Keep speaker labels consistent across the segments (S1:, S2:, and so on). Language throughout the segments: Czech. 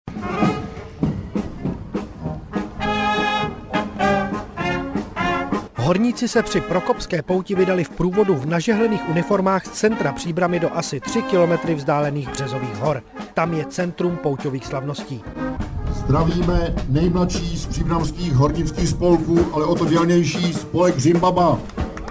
S1: Horníci se při Prokopské pouti vydali v průvodu v nažehlených uniformách z centra Příbrami do asi 3 kilometry vzdálených Březových hor. Tam je centrum pouťových slavností.
S2: Zdravíme nejmladší z příbramských hornických spolků, ale o to dělnější spolek Zimbaba.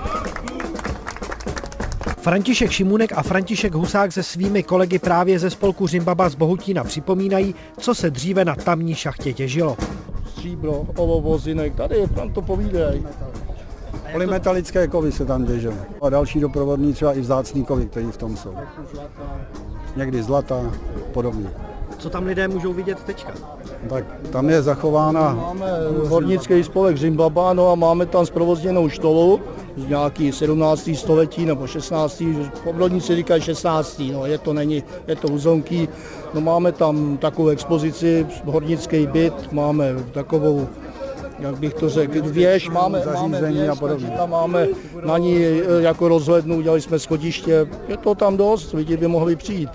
S1: František Šimunek a František Husák se svými kolegy právě ze spolku Zimbaba z Bohutína připomínají, co se dříve na tamní šachtě těžilo.
S3: Stříbro, olovo, zinek, tady tam to povídají. Polymetalické kovy se tam těžily. A další doprovodní třeba i vzácný kovy, které v tom jsou. Někdy zlata, podobně.
S1: Co tam lidé můžou vidět teďka?
S3: Tak tam je zachována. Máme hornický spolek Zimbaba, no a máme tam zprovozněnou štolu z nějaký 17. století nebo 16. Obrodníci říkají 16. No je to uzonký. No máme tam takovou expozici, hornický byt, máme takovou, jak bych to řekl, věž, máme zařízení a podobně. Tam máme na ní jako rozhlednu, udělali jsme schodiště, je to tam dost, lidi by mohli přijít.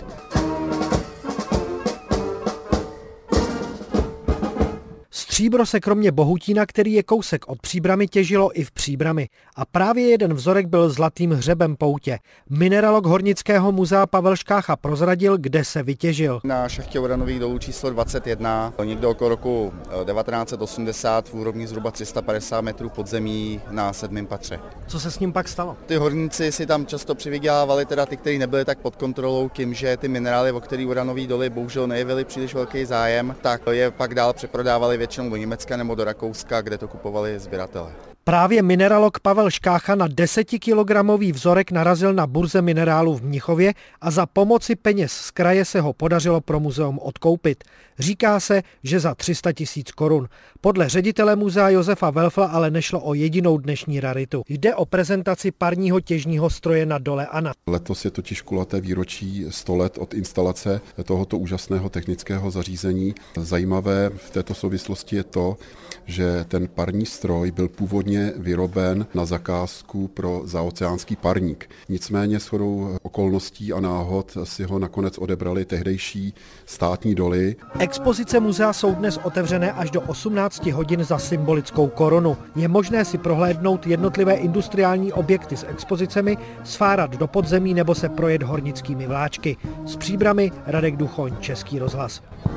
S1: Stříbro se kromě Bohutína, který je kousek od Příbrami, těžilo i v Příbrami. A právě jeden vzorek byl zlatým hřebem poutě. Mineralog Hornického muzea Pavel Škácha prozradil, kde se vytěžil.
S4: Na šachtě uranových dolů číslo 21, někdo okolo roku 1980 v úrovni zhruba 350 metrů podzemí na 7. patře.
S1: Co se s ním pak stalo?
S4: Ty horníci si tam často přivydělávali, teda ty, kteří nebyli tak pod kontrolou, tím, že ty minerály, o který uranový doly bohužel nejevili příliš velký zájem, tak je pak dál přeprodávali většinou do Německa nebo do Rakouska, kde to kupovali sběratele.
S1: Právě mineralog Pavel Škácha na 10-kilogramový vzorek narazil na burze minerálů v Mnichově a za pomoci peněz z kraje se ho podařilo pro muzeum odkoupit. Říká se, že za 300 000 korun. Podle ředitele muzea Josefa Welfla ale nešlo o jedinou dnešní raritu. Jde o prezentaci parního těžního stroje na dole Ana.
S5: Letos je totiž kulaté výročí 100 let od instalace tohoto úžasného technického zařízení. Zajímavé v této souvislosti je to, že ten parní stroj byl původně vyroben na zakázku pro zaoceánský parník. Nicméně shodou okolností a náhod si ho nakonec odebrali tehdejší státní doly.
S1: Expozice muzea jsou dnes otevřené až do 18 hodin za symbolickou korunu. Je možné si prohlédnout jednotlivé industriální objekty s expozicemi, sfárat do podzemí nebo se projet hornickými vláčky. S Příbrami Radek Duchoň, Český rozhlas.